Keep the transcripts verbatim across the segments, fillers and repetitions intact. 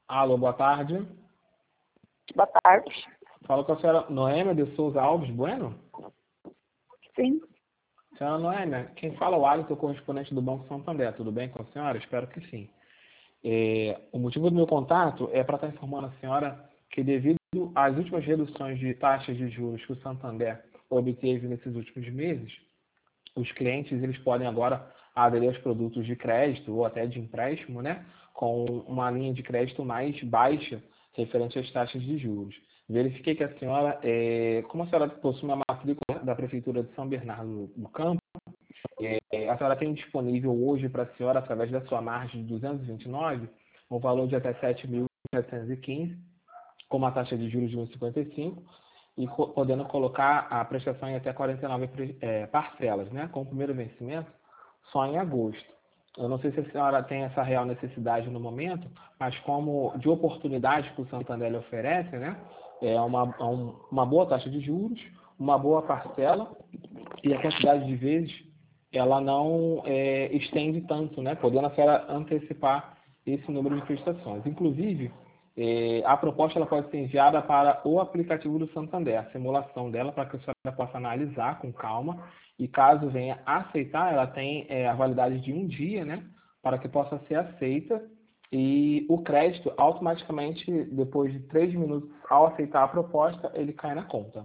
Alô, boa tarde. Boa tarde. Falo com a senhora Noêmia de Souza Alves Bueno? Sim. Senhora Noêmia, quem fala é o Alisson, correspondente do Banco Santander. Tudo bem com a senhora? Espero que sim. É, o motivo do meu contato é para estar informando a senhora que, devido às últimas reduções de taxas de juros que o Santander obteve nesses últimos meses, os clientes eles podem agora aderir aos produtos de crédito ou até de empréstimo, né, com uma linha de crédito mais baixa referente às taxas de juros. Verifiquei que a senhora, é, como a senhora possui uma matrícula da Prefeitura de São Bernardo do Campo, é, a senhora tem disponível hoje para a senhora, através da sua margem de duzentos e vinte e nove, um valor de até sete mil setecentos e quinze, com uma taxa de juros de um vírgula cinquenta e cinco, e podendo colocar a prestação em até quarenta e nove é, parcelas, né, com o primeiro vencimento só em agosto. Eu não sei se a senhora tem essa real necessidade no momento, mas como de oportunidade que o Santander lhe oferece, né, é uma, uma boa taxa de juros, uma boa parcela, e a quantidade de vezes ela não é, estende tanto, né, podendo a senhora antecipar esse número de prestações. Inclusive, é, a proposta ela pode ser enviada para o aplicativo do Santander, a simulação dela, para que a senhora possa analisar com calma, e caso venha a aceitar, ela tem é, a validade de um dia, né, para que possa ser aceita, e o crédito automaticamente, depois de três minutos, ao aceitar a proposta, ele cai na conta.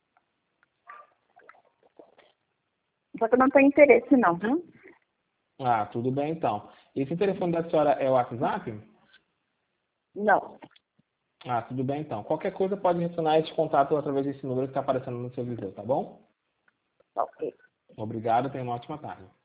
Só que eu não tenho interesse não, viu? Ah, tudo bem então. Esse telefone da senhora é o WhatsApp? Não. Ah, tudo bem então. Qualquer coisa pode retornar esse contato através desse número que está aparecendo no seu visor, tá bom? Ok. Obrigado, tenha uma ótima tarde.